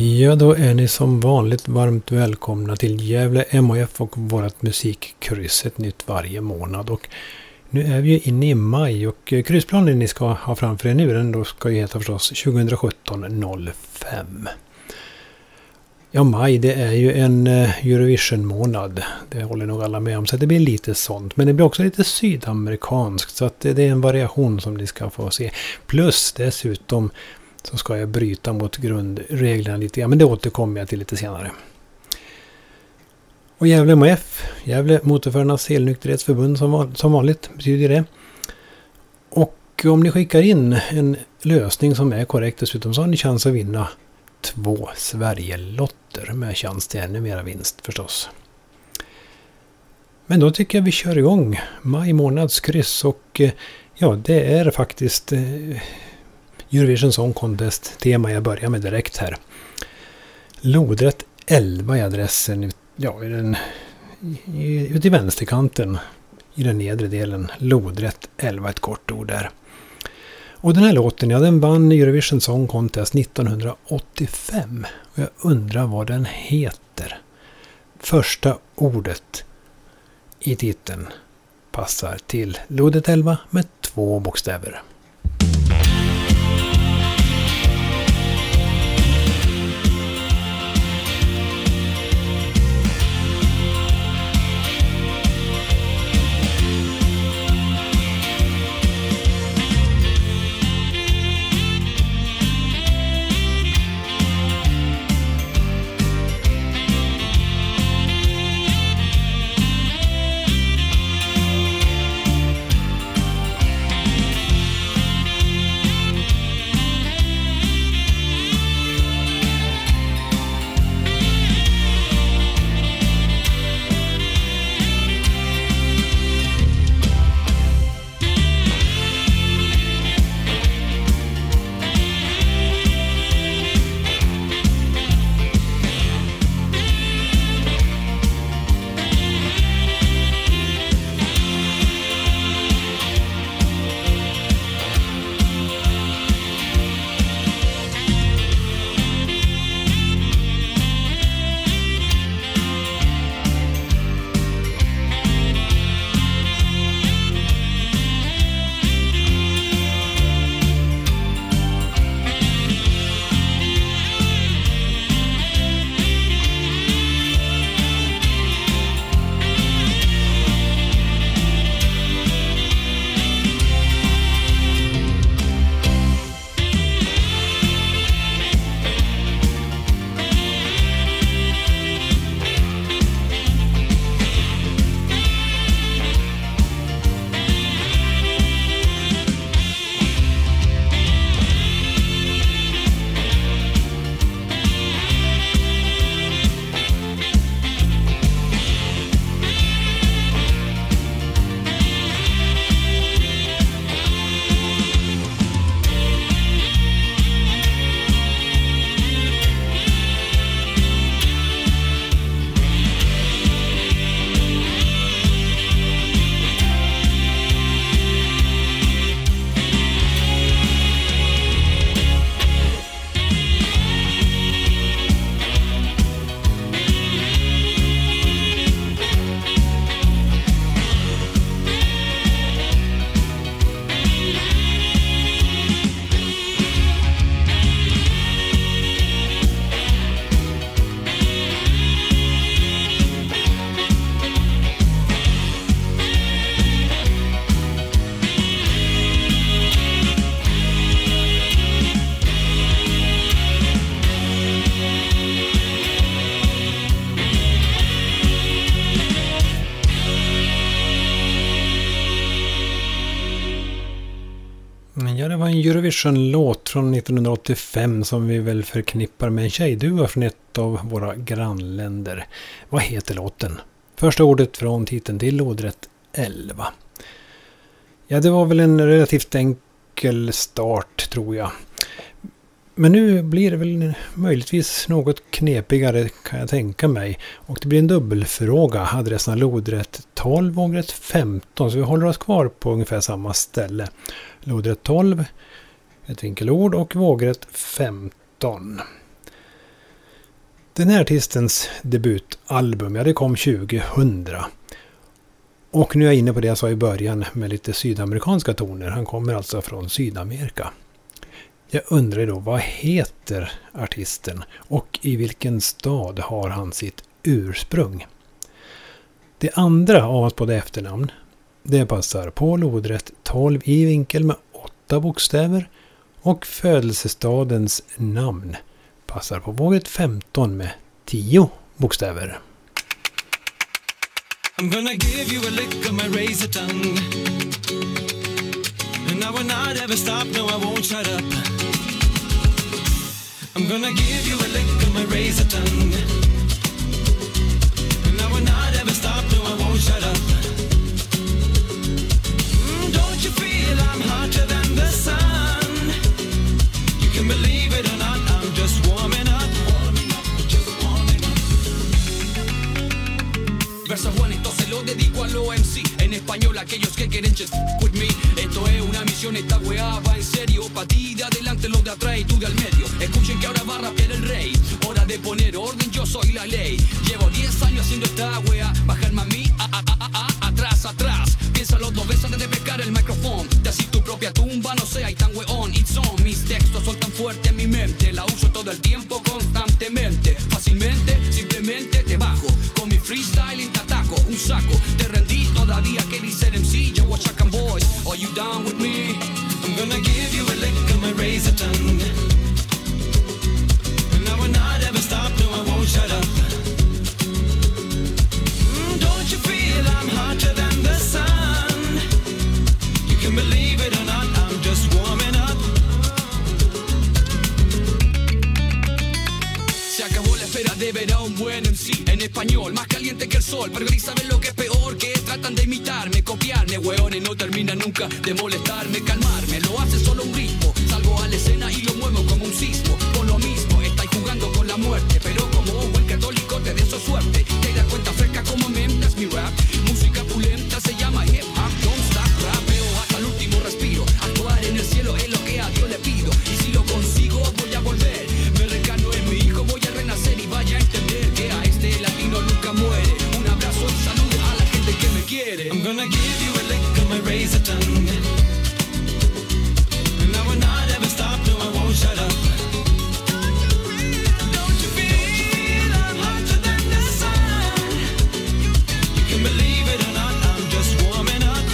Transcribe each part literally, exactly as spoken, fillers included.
Ja, då är ni som vanligt varmt välkomna till Gävle M H F och vårt musikkryss, ett nytt varje månad. Och nu är vi ju inne i maj och kryssplanen ni ska ha framför er nu, den då ska ju heta förstås tjugosjutton noll fem. Ja, maj det är ju en Eurovision-månad. Det håller nog alla med om, så det blir lite sånt. Men det blir också lite sydamerikanskt, så att det är en variation som ni ska få se. Plus dessutom så ska jag bryta mot grundreglerna lite grann, men det återkommer jag till lite senare. Och Gävle M H F, Gävle Motorförarnas helnykterhetsförbund som, som vanligt betyder det. Och om ni skickar in en lösning som är korrekt dessutom så har ni chans att vinna två Sverigelotter med chans till ännu mera vinst förstås. Men då tycker jag vi kör igång maj månads kryss och ja, det är faktiskt Eurovision Song Contest tema jag börjar med direkt här. Lodrätt elva i adressen, ja, i den, i, ute i vänsterkanten i den nedre delen. Lodrätt elva, ett kort ord där. Och den här låten, ja, den vann Eurovision Song Contest nittonhundraåttiofem. Och jag undrar vad den heter. Första ordet i titeln passar till Lodrätt elva med två bokstäver. Ja, det var en Eurovision-låt från nittonhundraåttiofem som vi väl förknippar med en tjejduva från ett av våra grannländer. Vad heter låten? Första ordet från titeln till Lodrätt elva. Ja, det var väl en relativt enkel start tror jag. Men nu blir det väl möjligtvis något knepigare kan jag tänka mig. Och det blir en dubbelfråga. Adressen Lodrätt tolv, vågrätt femton. Så vi håller oss kvar på ungefär samma ställe. Lodrätt tolv, ett vinkelord och vågrätt femton. Den här artistens debutalbum, ja det kom tjugohundra. Och nu är jag inne på det jag sa i början med lite sydamerikanska toner. Han kommer alltså från Sydamerika. Jag undrar då, vad heter artisten och i vilken stad har han sitt ursprung? Det andra av oss på det efternamn, det passar på lodrätt tolv i vinkel med åtta bokstäver och födelsestadens namn passar på våget femton med tio bokstäver. I'm gonna give you a lick of my razor tongue, and I will not ever stop, no I won't shut up. I'm gonna give you a lick of my razor tongue, and I will not ever stop, no I won't shut up. Mm, don't you feel I'm hotter than the sun? You can believe it or not, I'm just warming up. Verso Juanito se lo dedico a los M C, en español a aquellos que quieren just with me. Esto es una misión, esta weá va en serio. Pa' ti de adelante, lo de atrás y tú de al medio. Escuchen que ahora va a rapear el rey. Hora de poner orden, yo soy la ley. Llevo diez años haciendo esta weá. Bajarme a mí, a, a, a, a, atrás, atrás. Piénsalo dos veces antes de pescar el micrófono. De así tu propia tumba, no seas tan weón. It's on, mis textos son tan fuertes en mi mente. La uso todo el tiempo, constantemente. Fácilmente, simplemente te bajo. Con mi freestyle te ataco, un saco. Te rendí todavía que dice M C. Yo watch Chacan Boys, are you down with me? I'm gonna give you a lick of my razor tongue, and I will not ever stop, no I won't shut up. Mm, don't you feel I'm hotter than the sun? You can believe it or not, I'm just warming up. Se acabó la espera de ver a un buen M C en español, más caliente que el sol. Pero ni saben lo que es peor, que tratan de imitarme, copiarme, hueones, no termina nunca de molestarme, calmarme. Lo hace solo un ritmo, salgo a la escena y lo muevo como un sismo. Por lo mismo, estáis jugando con la muerte, pero como un buen católico te deseo suerte. Te das cuenta fresca como mentas mi rap, música pulenta se llama hip hop, don't stop, rapeo hasta el último respiro. Actuar en el cielo es lo que a Dios le pido, y si lo consigo voy a volver. Me recano en mi hijo, voy a renacer y vaya a entender que a este latino nunca muere. Un abrazo y saludo a la gente que me quiere. I'm gonna give you a lick of my razor tongue, and I will not ever stop, no I won't shut up. Don't you feel I'm hotter than the sun? You can believe it or not, I'm just warming up.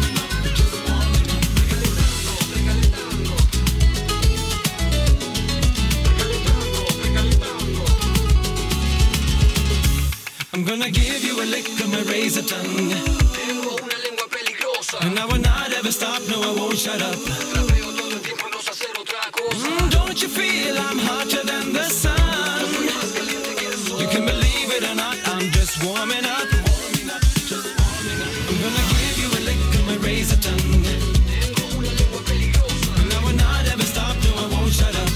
I'm gonna give you a lick of my razor tongue, tengo una lengua peligrosa, and I will not ever stop, no I won't shut up. Rapeo todo el tiempo, no sé hacer otra cosa. Mm, don't you feel I'm hotter than the sun? You can believe it or not, I'm just warming up. I'm gonna give you a lick of my razor tongue, tengo una lengua peligrosa, and I will not ever stop, no I won't shut up.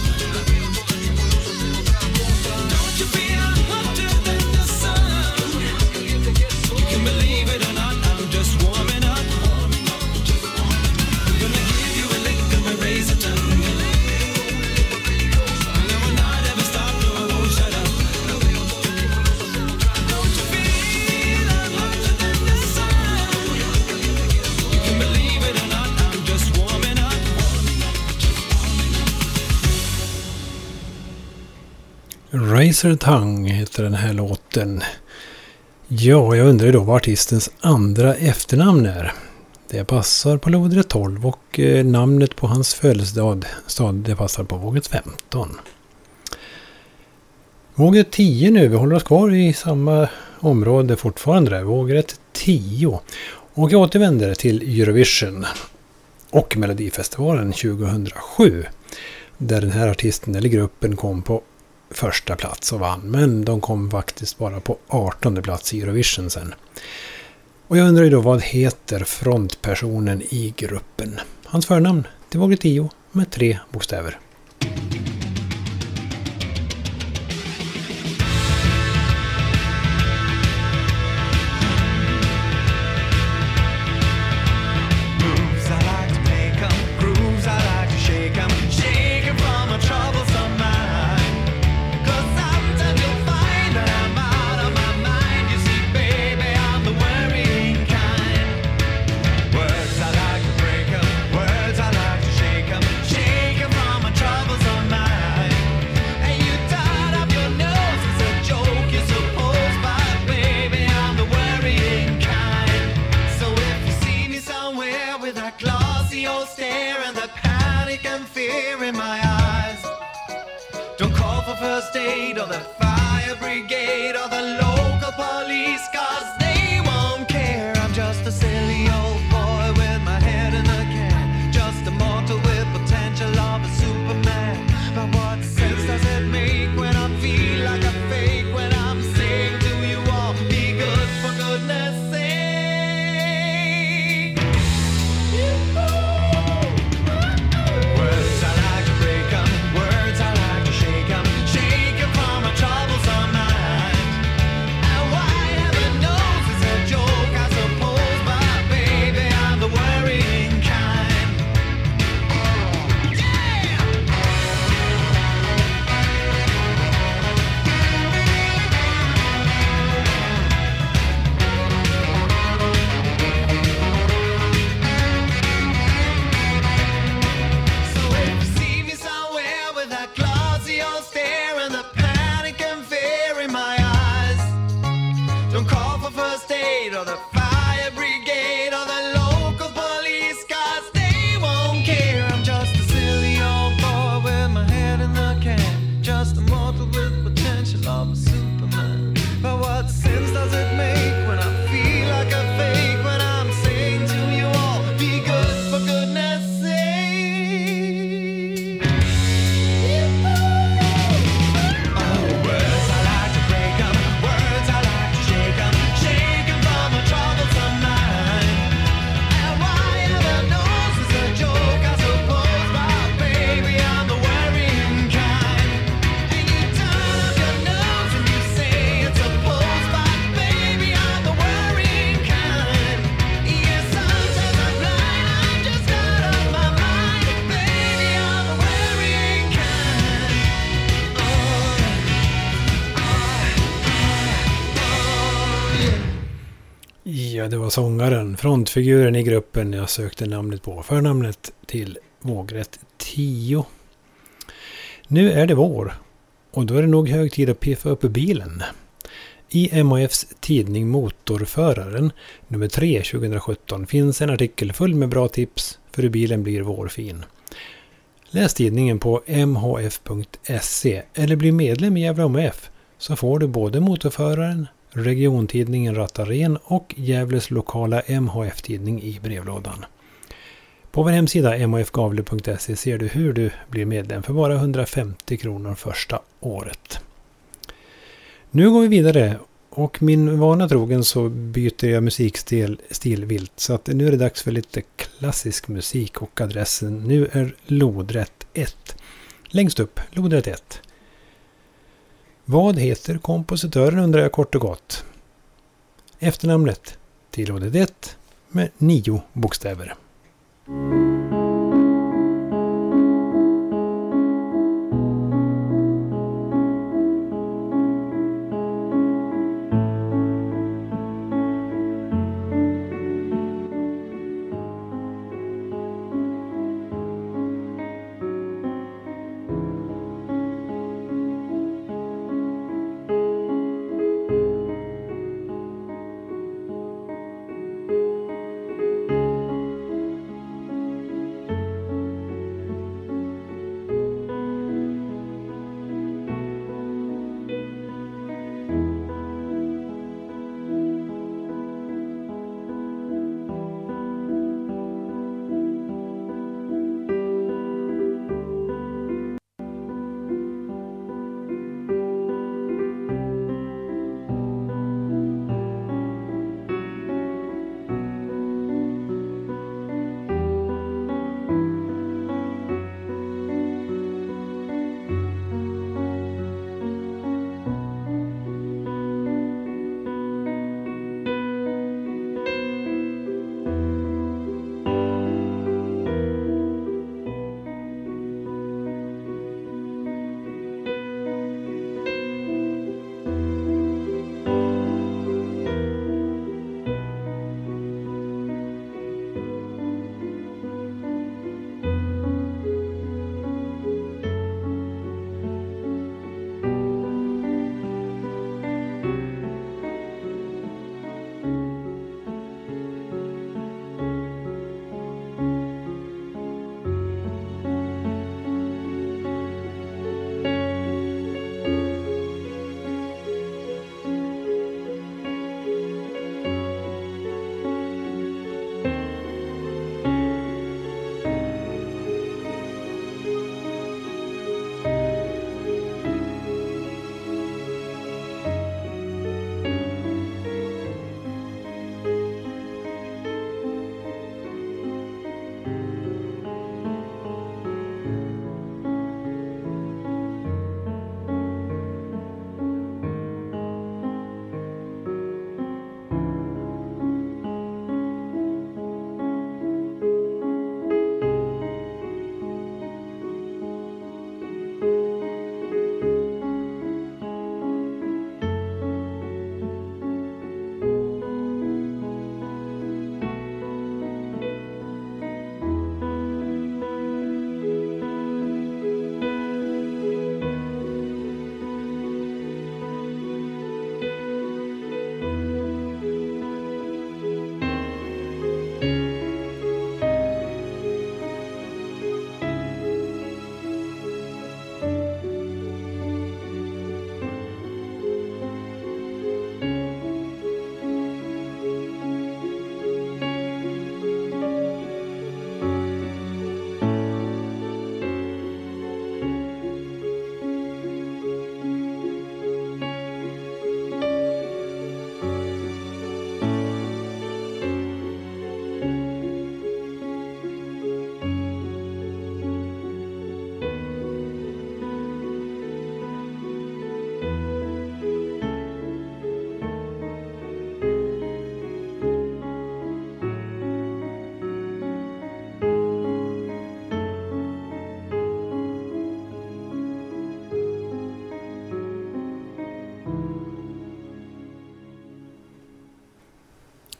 Don't you feel I'm hotter than the sun? You can believe it or not, I'm just warming up. I'm gonna give you a lick of my razor tongue, and I will not ever stop, no I won't shut up. Don't you feel I'm hotter than the sun? You can believe it or not, I'm just warming up. Razor Tongue heter den här låten. Ja, jag undrar då vad artistens andra efternamn är. Det passar på lodrätt tolv och eh, namnet på hans födelsedag stad, det passar på våget femton. Våget tio nu, vi håller oss kvar i samma område fortfarande där, våget tio. Och jag återvänder till Eurovision och Melodifestivalen tjugohundrasju. Där den här artisten eller gruppen kom på första plats och vann. Men de kom faktiskt bara på artonde plats i Eurovision sen. Och jag undrar ju då, vad heter frontpersonen i gruppen? Hans förnamn, det var tio med tre bokstäver. Shake 'em from a troublesome mind, 'cause I'm the new fire. aid or the fire brigade or the local police, 'cause they won't care. I'm just a silly old boy with my head in the can, just a mortal with potential of a Superman. But what sense does it make when I feel like a fake, when I'm saying to you all, be good for goodness sake? Oh, words I like to break 'em, words I like to shake 'em, shake 'em from a troublesome mind. And why ever knows is a joke, I suppose, but baby, I'm the worrying kind. And you turn up your nose and you say it's a pose, but baby, I'm the worrying kind. Yeah, sometimes I'm blind, I'm just out of my mind. Baby, I'm the worrying kind. Oh, Ja, det var sångaren, frontfiguren i gruppen jag sökte namnet på. Förnamnet till vågrätt tio. Nu är det vår och då är det nog hög tid att piffa upp bilen. I M A F:s tidning Motorföraren nummer tre tjugohundrasjutton finns en artikel full med bra tips för hur bilen blir vårfin. Läs tidningen på m h f punkt se eller bli medlem i Gävle M A F så får du både Motorföraren, regiontidningen Rattaren och Gävles lokala M H F-tidning i brevlådan. På vår hemsida m h f gavle punkt se ser du hur du blir medlem för bara hundrafemtio kronor första året. Nu går vi vidare och min vana trogen så byter jag musikstil stil vilt, så att nu är det dags för lite klassisk musik och adressen nu är lodrätt ett. Längst upp, lodrätt ett. Vad heter kompositören undrar jag kort och gott. Efternamnet till lodrätt ett med nio bokstäver.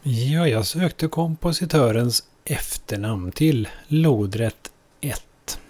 Ja, jag sökte kompositörens efternamn till lodrätt ett.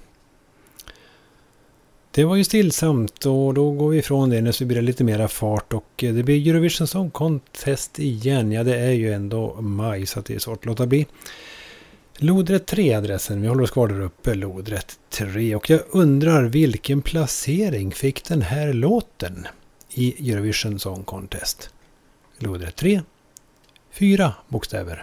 Det var ju stillsamt och då går vi ifrån det när så blir det lite mera fart och det blir Eurovision Song Contest igen. Ja, det är ju ändå maj så att det är svårt att låta bli. Lodrätt tre adressen, vi håller oss kvar där uppe, lodrätt tre. Och jag undrar vilken placering fick den här låten i Eurovision Song Contest? Lodrätt tre, fyra bokstäver.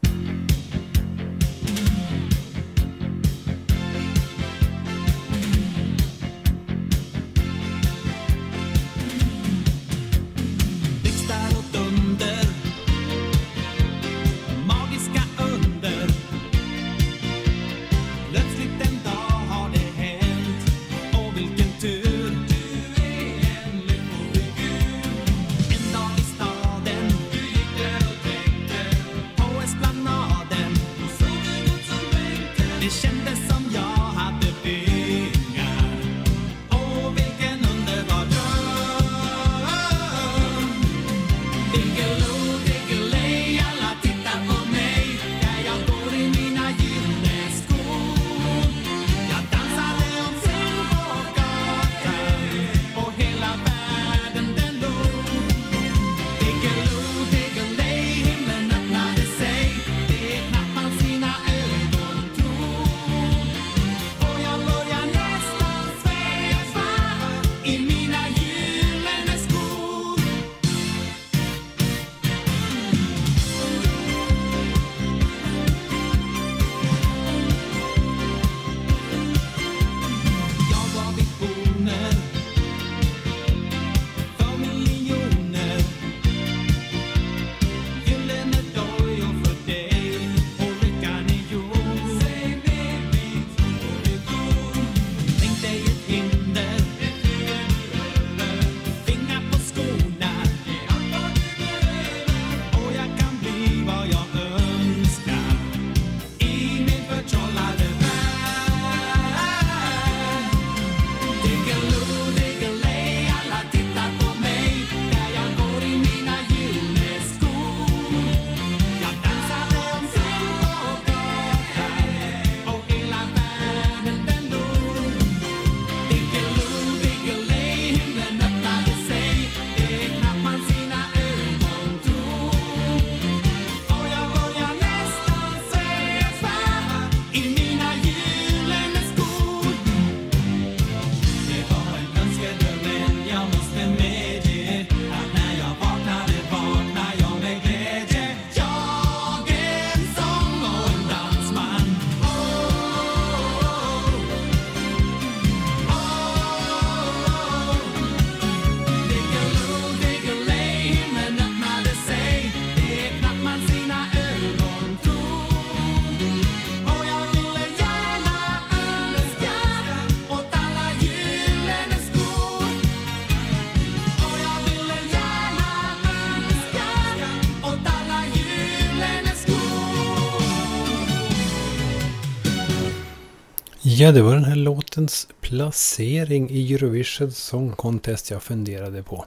Ja, det var den här låtens placering i Eurovision Song Contest jag funderade på.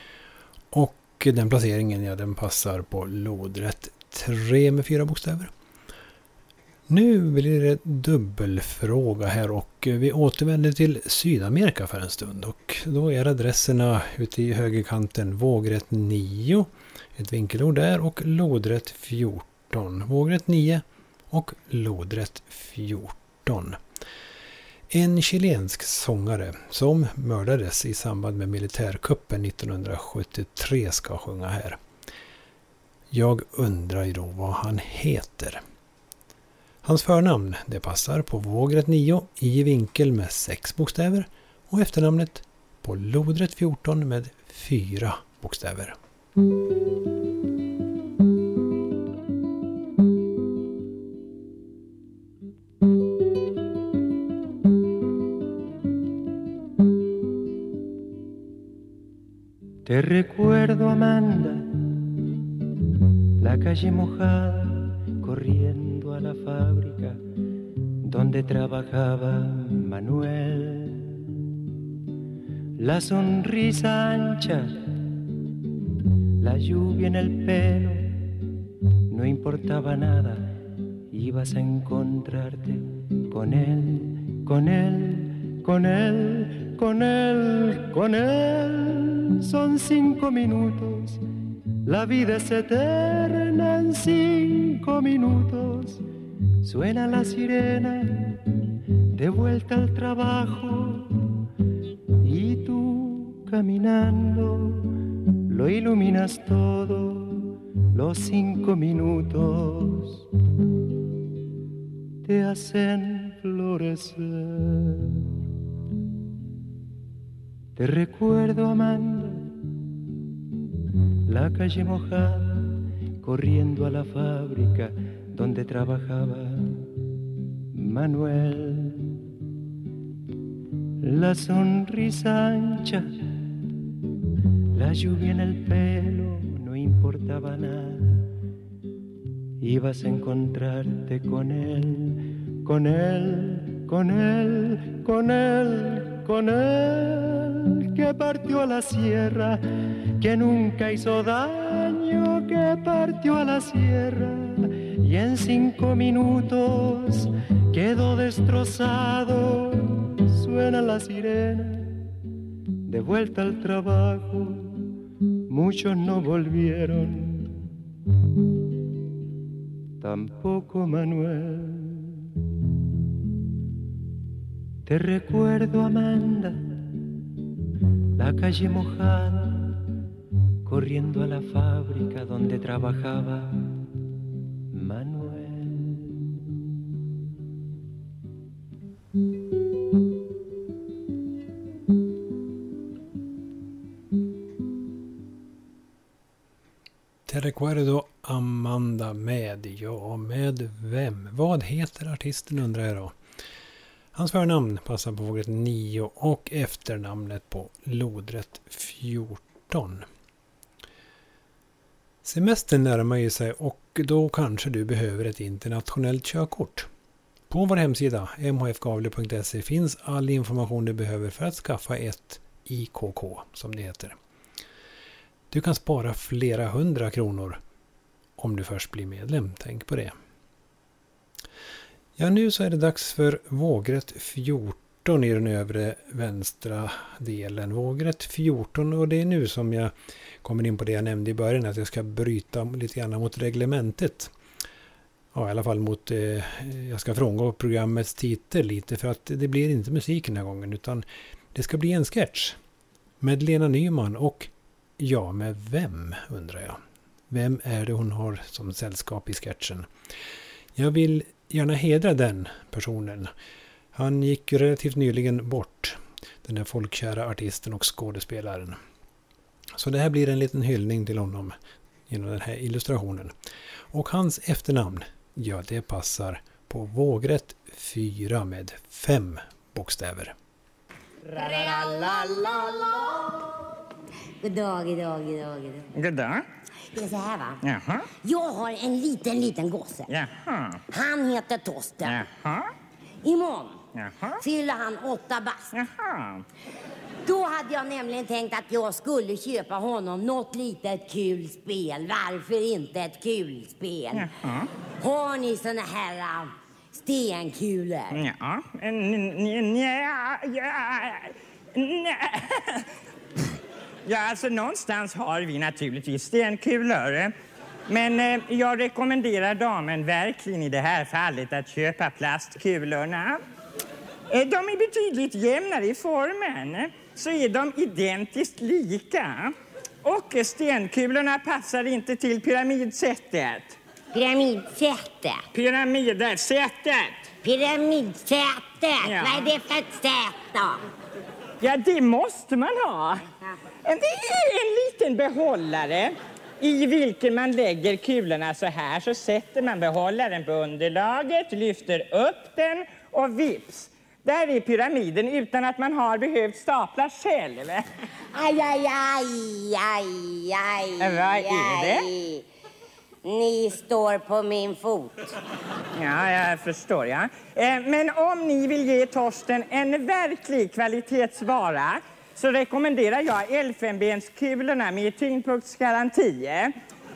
Och den placeringen, ja, den passar på lodrätt tre med fyra bokstäver. Nu blir det dubbelfråga här och vi återvänder till Sydamerika för en stund. Och då är adresserna ute i högerkanten vågrätt nio, ett vinkelord där, och lodrätt fjorton. Vågrätt nio och lodrätt fjorton. En chilensk sångare som mördades i samband med militärkuppen nittonhundrasjuttiotre ska sjunga här. Jag undrar ju då vad han heter. Hans förnamn, det passar på vågrätt nio i vinkel med sex bokstäver och efternamnet på lodrätt fjorton med fyra bokstäver. Te recuerdo, Amanda, la calle mojada, corriendo a la fábrica donde trabajaba Manuel. La sonrisa ancha, la lluvia en el pelo, importaba nada, ibas a encontrarte con él, con él, con él, con él, con él. Son cinco minutos, la vida es eterna en cinco minutos. Suena la sirena, de vuelta al trabajo, y tú caminando lo iluminas todo. Los cinco minutos te hacen florecer. Te recuerdo, Amanda, la calle mojada, corriendo a la fábrica donde trabajaba Manuel. La sonrisa ancha, la lluvia en el pelo, no importaba nada. Ibas a encontrarte con él, con él, con él, con él, con él, que partió a la sierra, que nunca hizo daño, que partió a la sierra y en cinco minutos quedó destrozado. Suena la sirena, de vuelta al trabajo, muchos no volvieron, tampoco Manuel. Te recuerdo, Amanda, la calle mojada, corriendo a la fábrica donde trabajaba Manuel. Te recuerdo, Amanda, med, ja, med vem? Vad heter artisten, undrar jag då. Hans förnamn passar på vågrätt nio och efternamnet på lodrätt fjorton. Semestern närmar ju sig och då kanske du behöver ett internationellt körkort. På vår hemsida m h f gavle punkt se finns all information du behöver för att skaffa ett I K K, som det heter. Du kan spara flera hundra kronor om du först blir medlem, tänk på det. Ja, nu så är det dags för vågrätt fjorton i den övre vänstra delen. Vågrätt fjorton, och det är nu som jag kommer in på det jag nämnde i början, att jag ska bryta lite grann mot reglementet. Ja, i alla fall mot, eh, jag ska frångå programmets titel lite, för att det blir inte musik den här gången, utan det ska bli en sketch med Lena Nyman. Och ja, med vem, undrar jag. Vem är det hon har som sällskap i sketchen? Jag vill gärna hedra den personen. Han gick ju relativt nyligen bort, den här folkkära artisten och skådespelaren. Så det här blir en liten hyllning till honom genom den här illustrationen. Och hans efternamn, ja, det passar på vågrätt fyra med fem bokstäver. God dag, god dag, god dag, god dag. God dag. Det är så här, va? Jaha. Jag har en liten, liten gosse. Jaha. Han heter Torsten. Jaha. Imorgon Jaha. fyller han åtta bast. Jaha. Då hade jag nämligen tänkt att jag skulle köpa honom något litet kul spel. Varför inte ett kul spel? Jaha. Har ni såna här äh, stenkulor? Ja. Nja. Ja. Ja, alltså någonstans har vi naturligtvis stenkulor. Men eh, jag rekommenderar damen verkligen i det här fallet att köpa plastkulorna. Eh, de är betydligt jämnare i formen. Så är de identiskt lika. Och eh, stenkulorna passar inte till pyramidsättet. Pyramidsättet. Pyramidsättet. Pyramidsättet. Ja. Vad är det för ett sätt då? Ja, det måste man ha. Det är en liten behållare i vilken man lägger kulorna så här. Så sätter man behållaren på underlaget, lyfter upp den och vips. Där är pyramiden utan att man har behövt stapla själv. Aj, aj, aj, aj, aj. Vad är det? Aj. Ni står på min fot. Ja, jag förstår, ja. Men om ni vill ge Torsten en verklig kvalitetsvara så rekommenderar jag elfenbenskulorna med tyngdpunktsgaranti.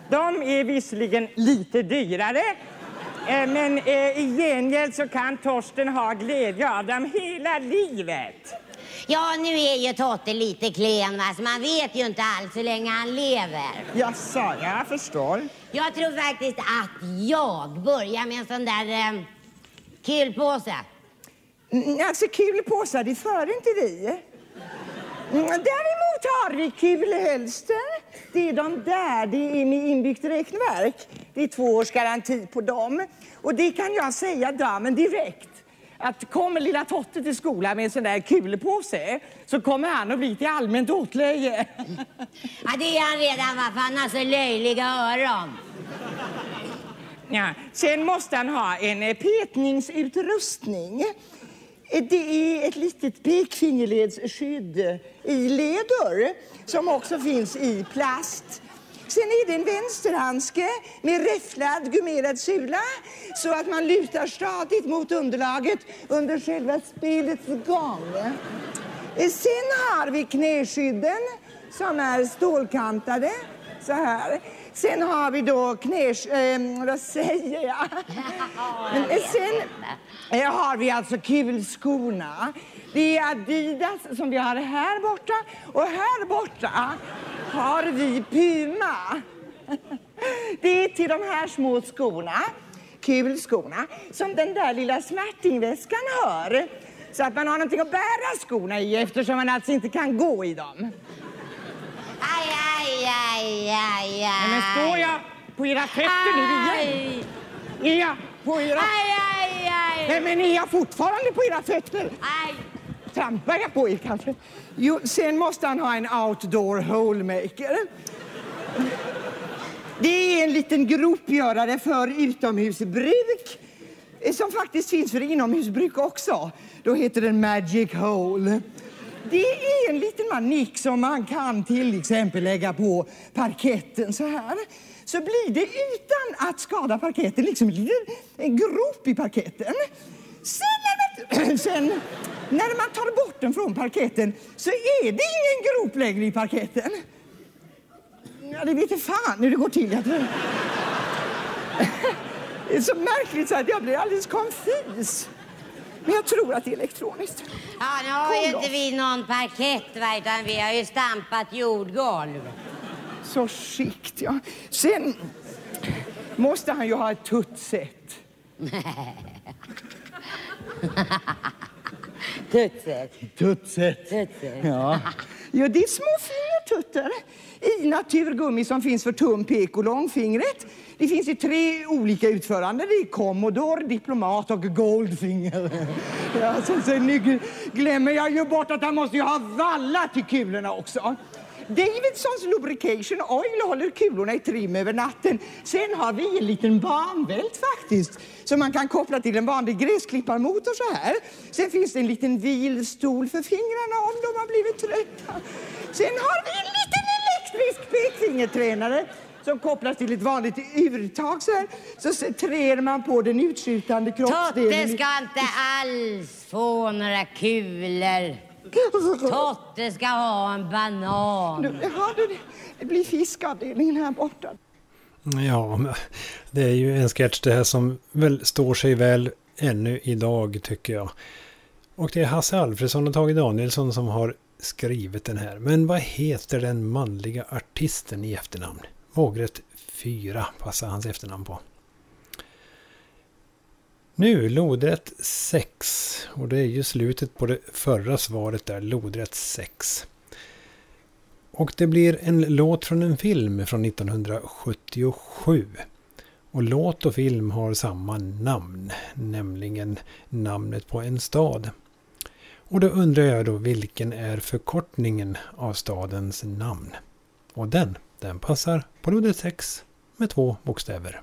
De är visserligen lite dyrare, eh, men eh, i gengäld så kan Torsten ha glädje av dem hela livet. Ja, nu är ju Totte lite klen, va? Så man vet ju inte alls hur länge han lever. Jaså, jag förstår. Jag tror faktiskt att jag börjar med en sån där eh, kulpåse. Mm, alltså kulpåsar, det för inte vi. Mm, däremot har vi kulhölster. Det är de där, det är med inbyggt räkneverk. Det är två års garanti på dem. Och det kan jag säga damen direkt. Att kommer lilla Totte till skolan med en sån där kulpåse så kommer han att bli till allmänt åtlöje. Ja, det är han redan, va? För han har så löjliga öron. Ja, sen måste han ha en eh, petningsutrustning. Eh, Det är ett litet pekfingerledsskydd i leder som också finns i plast. Sen är det en vänsterhandske med räfflad gummerad sula så att man lutar stadigt mot underlaget under själva spelets gång. Eh, Sen har vi knäskydden som är stålkantade så här. Sen har vi då knäs... Eh, vad säger jag? Men, eh, sen eh, har vi alltså kulskorna. Det är Adidas som vi har här borta. Och här borta har vi Puma. Det är till de här små skorna, kulskorna, som den där lilla smärtingväskan hör. Så att man har någonting att bära skorna i eftersom man alltså inte kan gå i dem. Aj, aj, aj, aj, aj. Men står jag på era fötter nu igen? Är jag på era... Aj, aj, aj. Nej, men är jag fortfarande på era fötter? Aj. Trampar jag på er kanske? Jo, sen måste han ha en outdoor holemaker. Det är en liten gropgörare för utomhusbruk som faktiskt finns för inomhusbruk också. Då heter den Magic Hole. Det är en liten manik som man kan till exempel lägga på parketten så här. Så blir det utan att skada parketten liksom en liten en grop i parketten. Sen när, man, sen när man tar bort den från parketten så är det ingen grop längre i parketten. Ja, det vet jag fan hur det går till. Det är så märkligt så att jag blir alldeles konfys. Men jag tror att det är elektroniskt. Ja, nu har ju Kom inte då. vi någon parkett, va, utan vi har ju stampat jordgolv. Så skikt, ja. Sen måste han ju ha ett tuttset. Tutset. Tuttset. Tutset. Ja. Ja, det är små fingertutter i naturgummi som finns för tum, pek och långfingret. Det finns i tre olika utföranden. Det är Commodore, Diplomat och Goldfinger. Ja, sen, sen nu glömmer jag ju bort att han måste ju ha valla till kulorna också. Davidsons Lubrication Oil håller kulorna i trim över natten. Sen har vi en liten banvält faktiskt som man kan koppla till en vanlig gräsklipparmotor så här. Sen finns det en liten vilstol för fingrarna om de har blivit trötta. Sen har vi en liten elektrisk pekfingertränare som kopplas till ett vanligt urtag så här. Så trär man på den utskjutande kroppsdelen. Totte ska inte alls få några kulor. Totte ska ha en banan. Du, ja, du, det blir fiskavdelningen här borta. Ja, men det är ju en sketch det här som väl står sig väl ännu idag tycker jag. Och det är Hasse Alfredsson och Tage Danielsson som har skrivit den här. Men vad heter den manliga artisten i efternamn? Vågrätt fyra passar hans efternamn på. Nu lodrätt sex. Och det är ju slutet på det förra svaret där, lodrätt sex. Och det blir en låt från en film från nittonhundrasjuttiosju. Och låt och film har samma namn, nämligen namnet på en stad. Och då undrar jag då vilken är förkortningen av stadens namn. Och den, den passar på lodrätt sex med två bokstäver.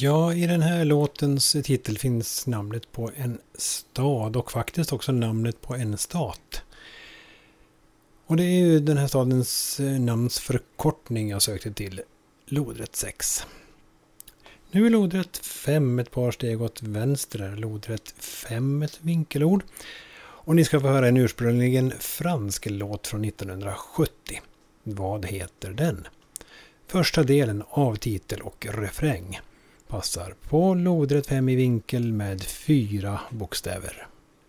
Ja, i den här låtens titel finns namnet på en stad och faktiskt också namnet på en stat. Och det är ju den här stadens namnsförkortning jag sökte till, lodrätt sex. Nu är lodrätt fem ett par steg åt vänster, lodrätt fem ett vinkelord. Och ni ska få höra en ursprungligen fransk låt från nittonhundrasjuttio. Vad heter den? Första delen av titel och refräng passar på lodrätt fem i vinkel med fyra bokstäver.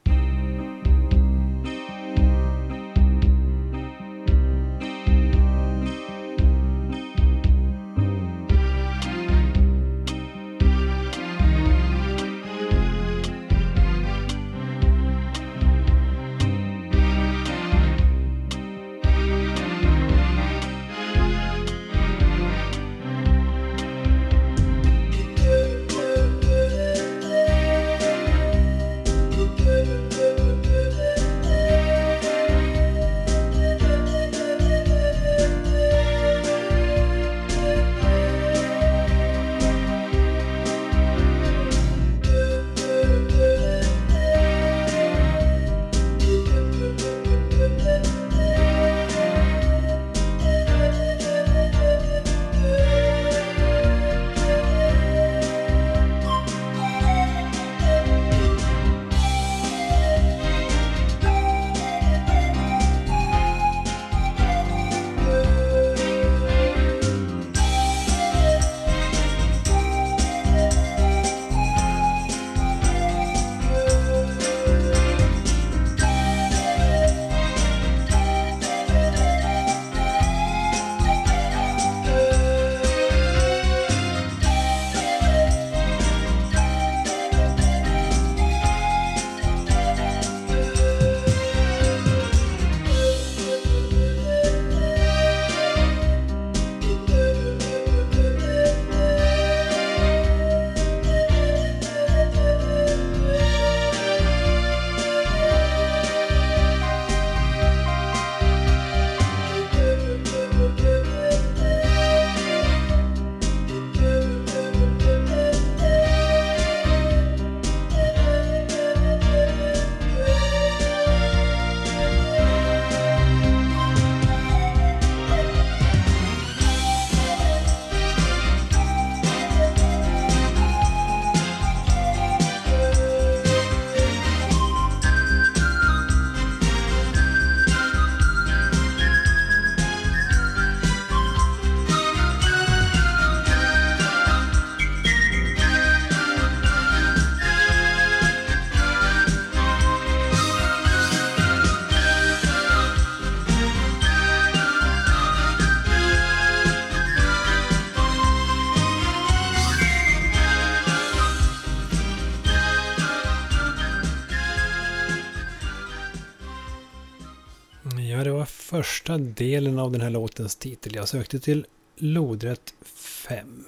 Ja, det var första delen av den här låtens titel. Jag sökte till lodrätt fem.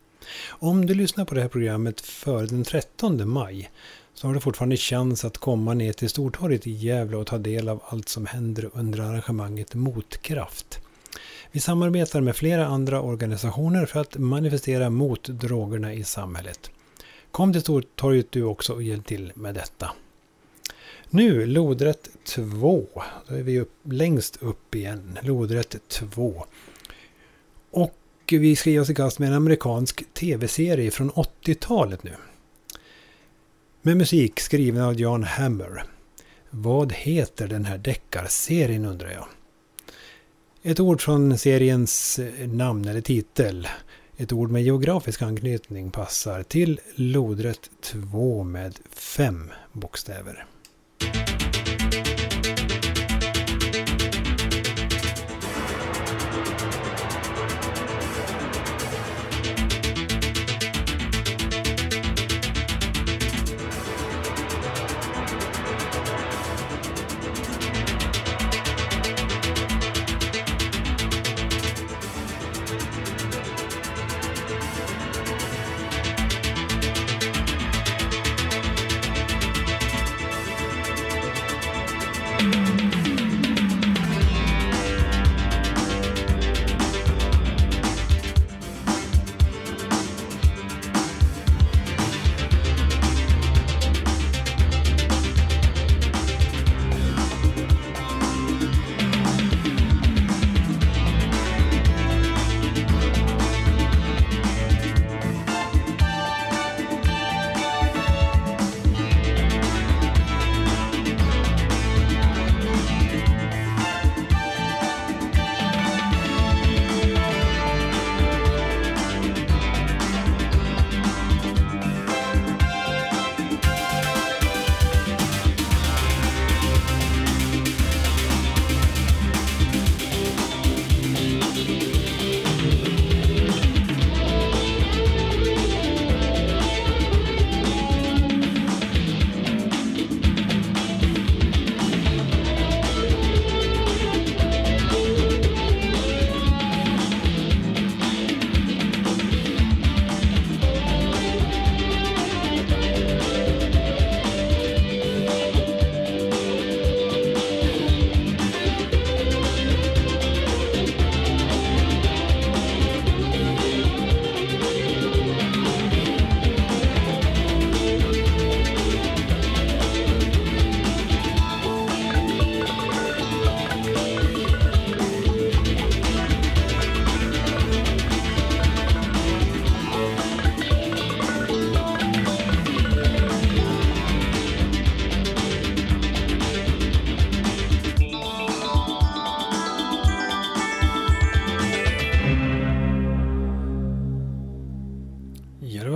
Om du lyssnar på det här programmet före den trettonde maj så har du fortfarande chans att komma ner till Stortorget i Gävle och ta del av allt som händer under arrangemanget Motkraft. Vi samarbetar med flera andra organisationer för att manifestera mot drogerna i samhället. Kom till Stortorget du också och hjälp till med detta. Nu lodrätt två. Då är vi upp, längst upp igen. Lodrätt två. Och vi ska ge oss i kast med en amerikansk tv-serie från åttiotalet nu. Med musik skriven av Jan Hammer. Vad heter den här deckarserien undrar jag? Ett ord från seriens namn eller titel. Ett ord med geografisk anknytning passar till lodrätt två med fem bokstäver.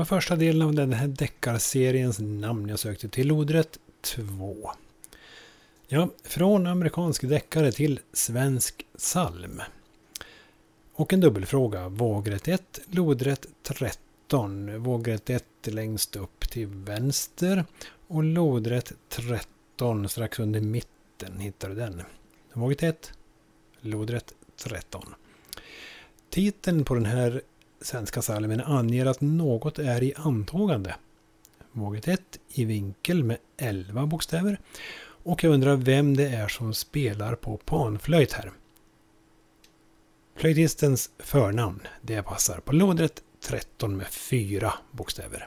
var första delen av den här deckarseriens namn jag sökte till lodrätt två. Ja, från amerikansk deckare till svensk psalm. Och en dubbelfråga, vågrätt ett, lodrätt tretton. Vågrätt ett längst upp till vänster och lodrätt tretton strax under mitten hittar du den. Vågrätt ett, lodrätt tretton. Titeln på den här svenska psalmen anger att något är i antågande. Vågrätt ett i vinkel med elva bokstäver. Och jag undrar vem det är som spelar på panflöjt här. Flöjtistens förnamn, det passar på lodrätt tretton med fyra bokstäver.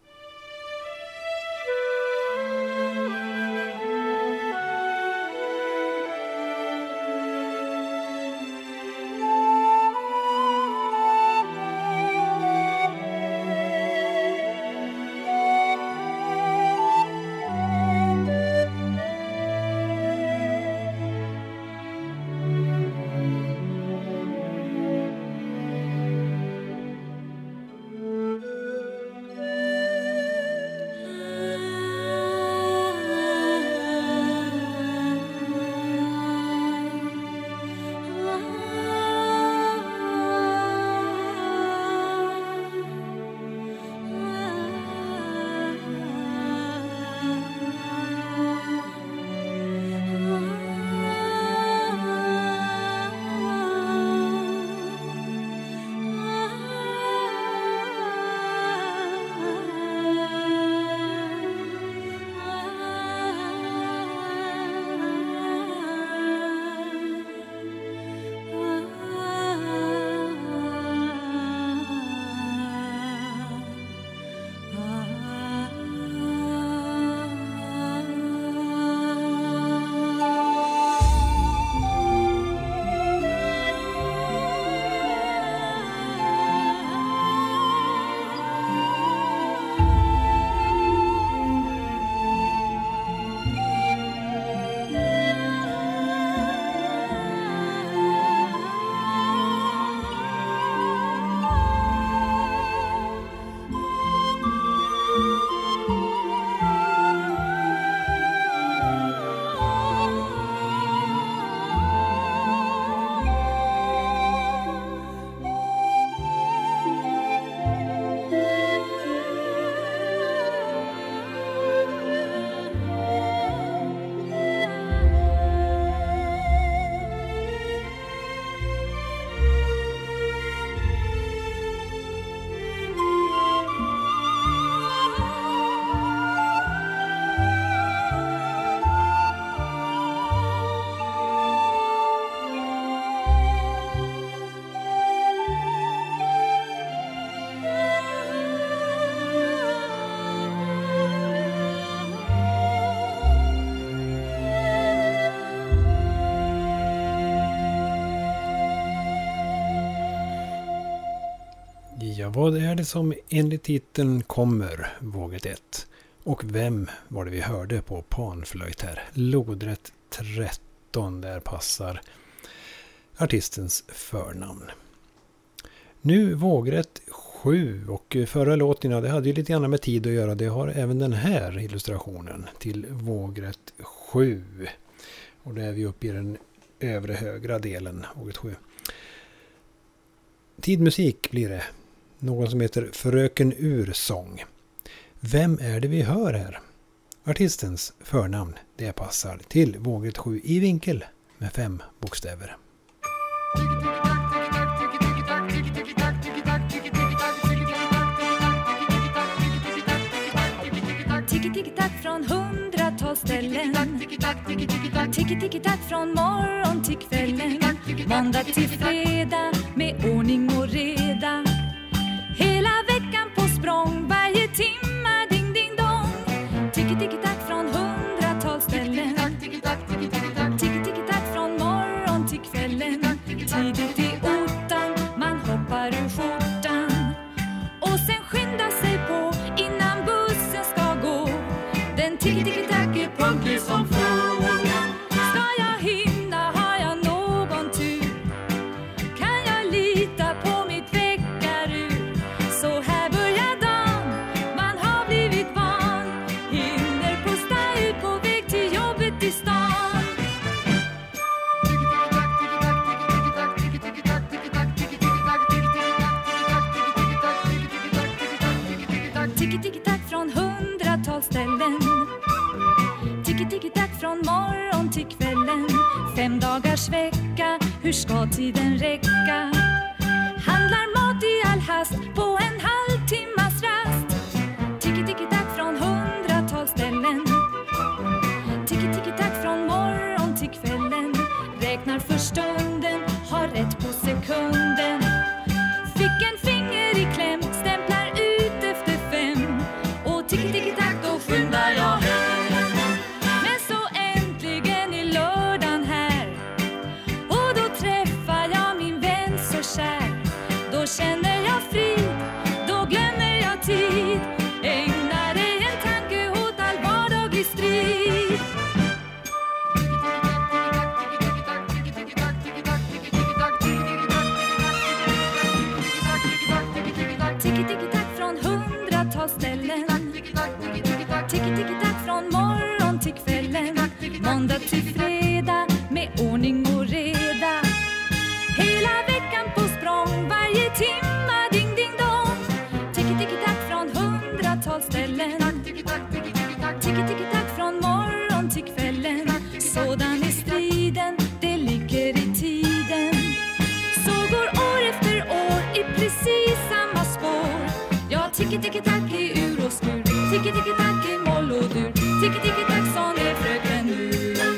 Ja, vad är det som enligt titeln kommer våget ett? Och vem var det vi hörde på panflöjt här? Lodrätt tretton, där passar artistens förnamn. Nu vågrätt sju, och förra låten, ja, det hade ju lite grann med tid att göra. Det har även den här illustrationen till vågrätt sju. Och då är vi uppe i den övre högra delen, vågrätt sju. Tidmusik blir det. Någon som heter Fröken Ursång. Vem är det vi hör här? Artistens förnamn, det passar till vågrätt sju i vinkel med fem bokstäver. Tiki-tiki-tack från hundratals ställen. Tiki-tiki-tack från morgon till kvällen. Måndag till fredag med ordning och reda. Hela veckan på språng, varje timma ding ding dong. Tiki-tiki-tack från hundratals ställen. Tiki-tiki-tack från morgon till kvällen. Tidigt i ottan, man hoppar ur skjortan. Och sen skyndar sig på innan bussen ska gå. Den tiki-tiki-tack är punktlig som fan. Ska jag hinna, har jag någon tur? Kan jag lita på hur ska tiden räcka? Handlar mat i all hast på en halvtimmas rast. Tiki-tiki-tack från hundratals ställen. Tiki-tiki-tack från morgon till kvällen. Räknar för stunden, har rätt på sekunden. Fick en finger i kläm, stämplar ut efter fem. Och tiki-tiki-tack, då skyndar jag hem. Men så äntligen är lördagen här. Och då träffar jag min vän så kär. Då känner jag frid, då glömmer jag tid. Ägnar dig en tanke åt all vardaglig strid. Tiki-tiki-tack från hundratals ställen. Tiki-tiki-tack från morgon till kvällen. Måndag till fredag med ordning och reda. Hela veckan på språng, varje timma ding ding dong. Tiki-tiki-tack från hundratals ställen. Tiki-tiki-tack från morgon till kvällen. Sådan är striden, det ligger i tiden. Så går år efter år i precis samma spår. Ja, tiki-tiki-tack i ur och skur. Tiki-tiki-tack i moll och dur. Tiki-tiki-tack som är fröken nu.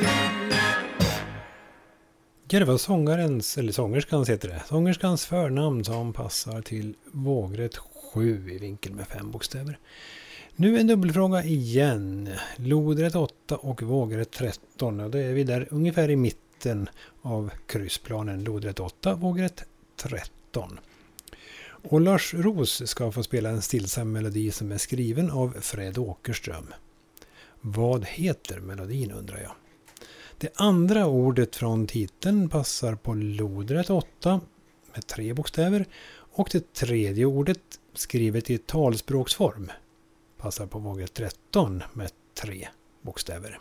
Ja, det var sångarens, eller sångerskans heter det, sångerskans förnamn som passar till vågrätt sju i vinkel med fem bokstäver. Nu en dubbelfråga igen. Lodrätt åtta och vågrätt tretton. Och då är vi där ungefär i mitten av kryssplanen. Lodrätt åtta, vågrätt tretton. Och Lars Ros ska få spela en stillsam melodi som är skriven av Fred Åkerström. Vad heter melodin, undrar jag? Det andra ordet från titeln passar på lodrätt åtta med tre bokstäver. Och det tredje ordet, skrivet i talspråksform, passar på vågrätt tretton med tre bokstäver.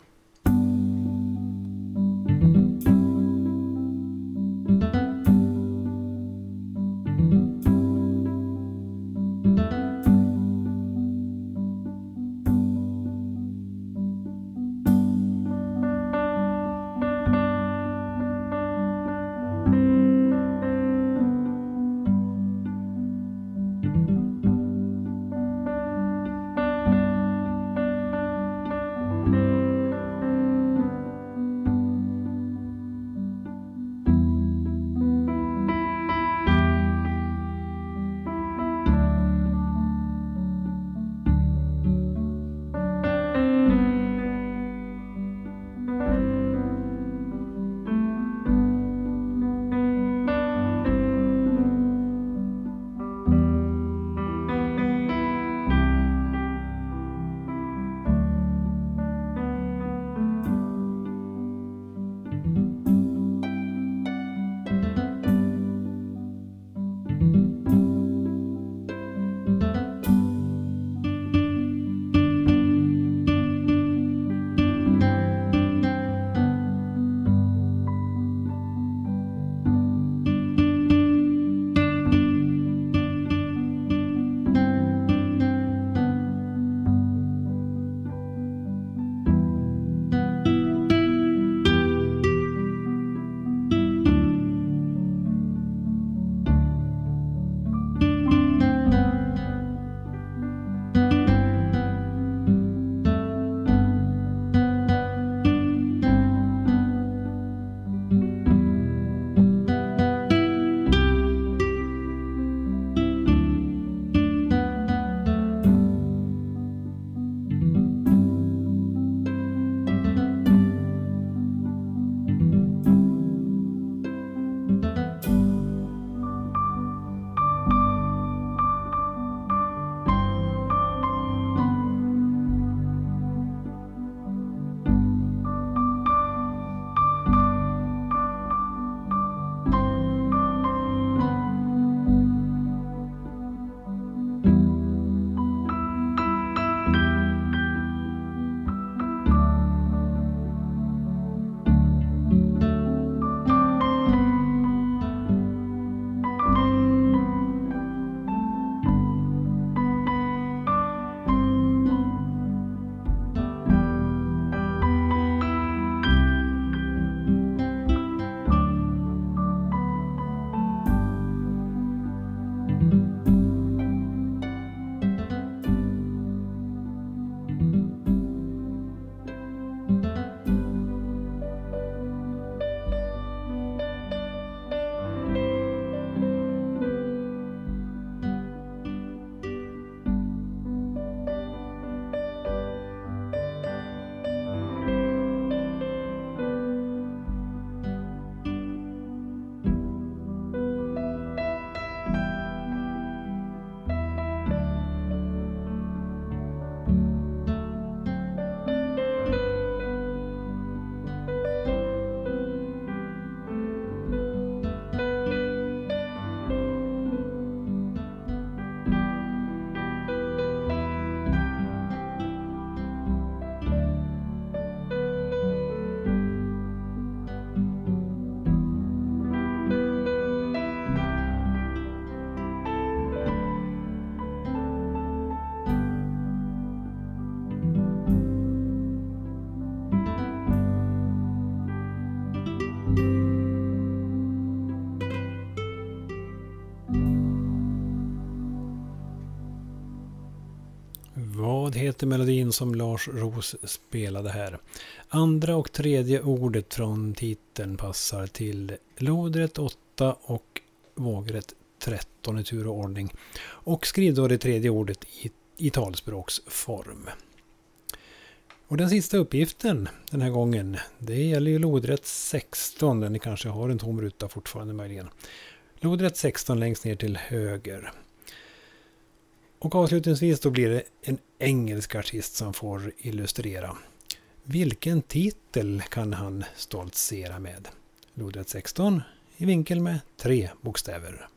Vad heter melodin som Lars Roos spelade här? Andra och tredje ordet från titeln passar till lodrätt åtta och vågrätt tretton i tur och ordning. Och skriv då det tredje ordet i, i talspråksform. Och den sista uppgiften den här gången, det gäller ju lodrätt sexton, där ni kanske har en tom ruta fortfarande möjligen. Lodrätt sexton längst ner till höger. Och avslutningsvis då blir det en engelsk artist som får illustrera. Vilken titel kan han stoltsera med? Lodrätt sexton i vinkel med tre bokstäver.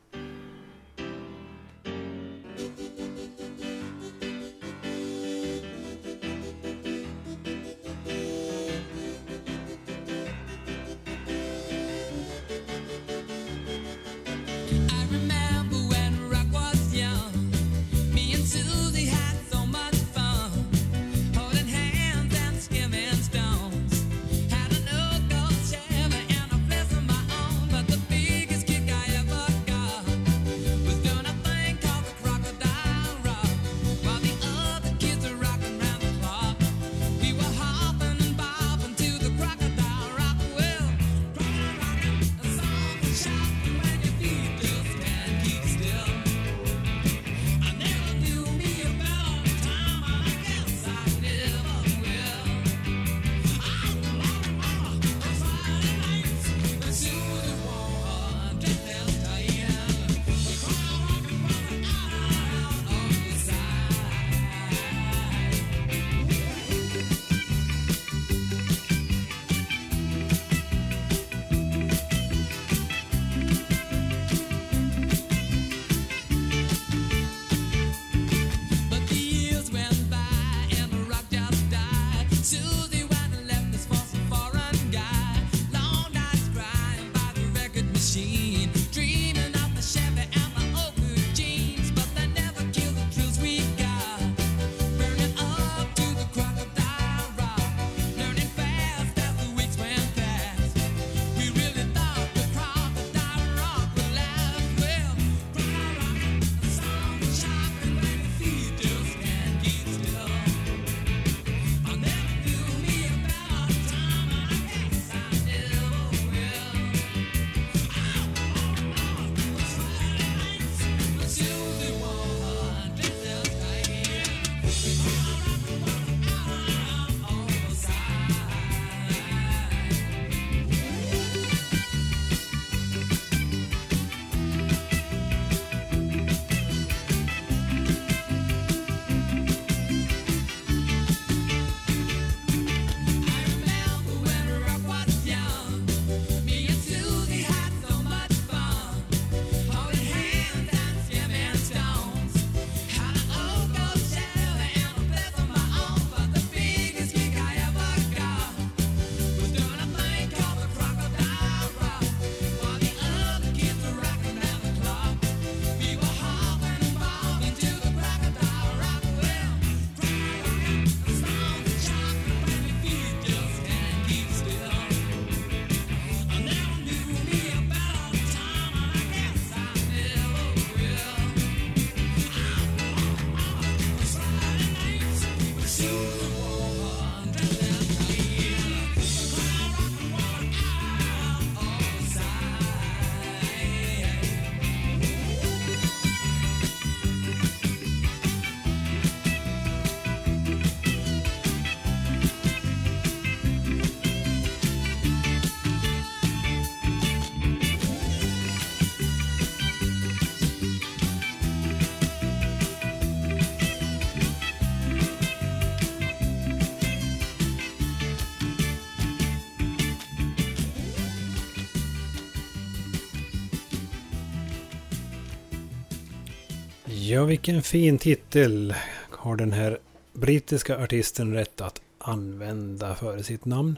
Ja, vilken fin titel har den här brittiska artisten rätt att använda för sitt namn.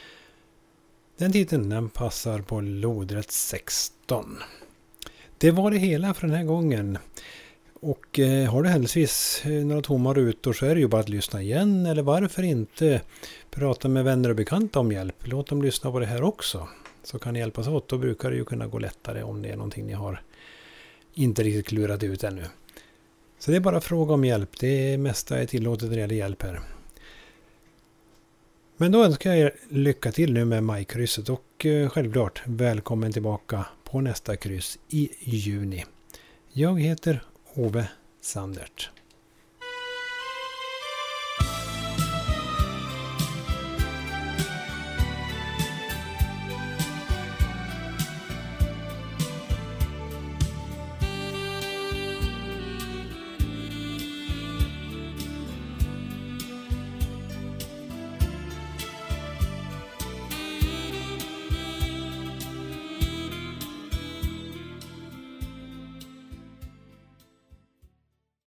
Den titeln den passar på lodrätt sexton. Det var det hela för den här gången. Och eh, har du händelsevis några tomma rutor så är det ju bara att lyssna igen. Eller varför inte prata med vänner och bekanta om hjälp. Låt dem lyssna på det här också. Så kan ni hjälpas åt. Då brukar det ju kunna gå lättare om det är någonting ni har inte riktigt klurat ut ännu. Så det är bara fråga om hjälp. Det mesta är tillåtet när det gäller hjälp här. Men då önskar jag er lycka till nu med majkrysset och eh, självklart välkommen tillbaka på nästa kryss i juni. Jag heter Ove Sandert.